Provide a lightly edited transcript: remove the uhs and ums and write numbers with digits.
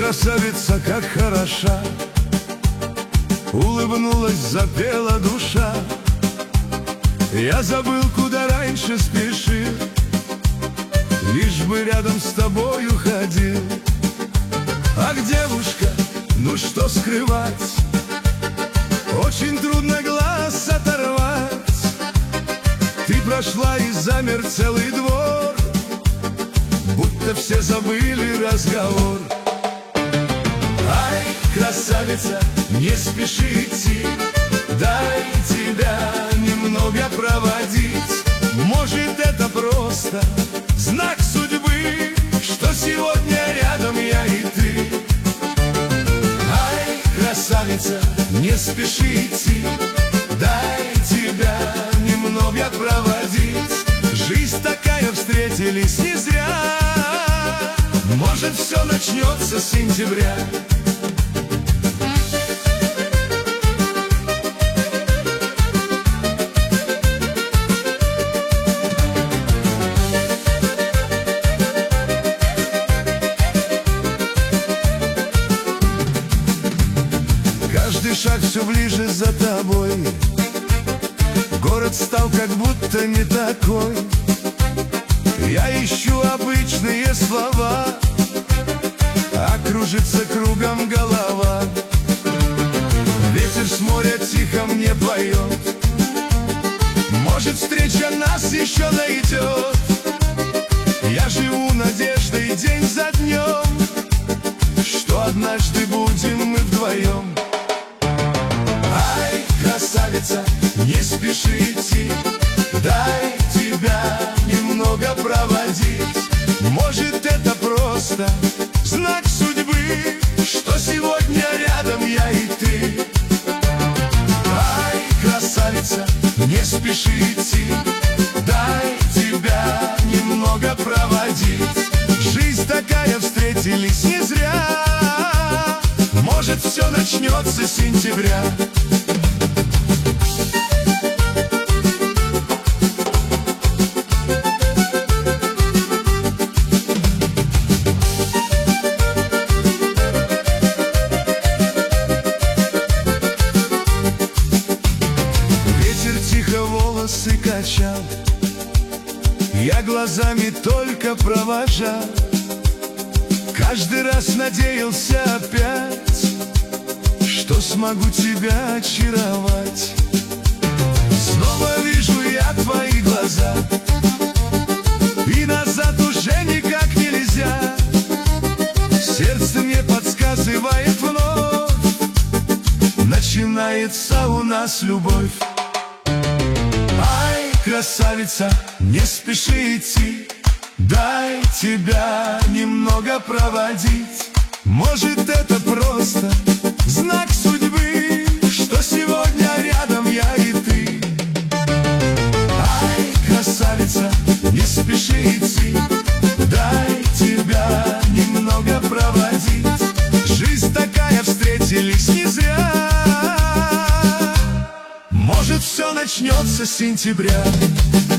красавица, как хороша, улыбнулась, запела душа. Я забыл, куда раньше спешил, лишь бы рядом с тобою ходил. Ах, девушка, ну что скрывать, очень трудно глаз оторвать. Ты прошла и замер целый двор, будто все забыли разговор. Ай, красавица, не спеши идти, дай тебя немного проводить. Может, это просто знак судьбы, что сегодня рядом я и ты. Ай, красавица, не спеши идти, дай тебя немного проводить. Жизнь такая, встретились не зря, может, все начнется с сентября. Каждый шаг все ближе за тобой, город стал как будто не такой. Я ищу обычные слова, а кружится кругом голова. Ветер с моря тихо мне поет, может, встреча нас еще найдет. Я живу надеждой день за днем, что однажды будем мы вдвоем. Ай, красавица, не спеши идти, дай тебя немного проводить. Может, это просто знак судьбы, что сегодня рядом я и ты. Ай, красавица, не спеши идти, дай тебя немного проводить. Жизнь такая, встретились не зря, может, все начнется с сентября. Волосы качал, я глазами только провожал. Каждый раз надеялся опять, что смогу тебя очаровать. Снова вижу я твои глаза, и назад уже никак нельзя. Сердце мне подсказывает вновь, начинается у нас любовь. Ай, красавица, не спеши идти, дай тебя немного проводить. Может, это просто знак судьбы, что сегодня рядом я и ты. Ай, красавица, не спеши идти, дай тебя немного проводить. Жизнь такая, встретились не зря, может, все начнется с сентября.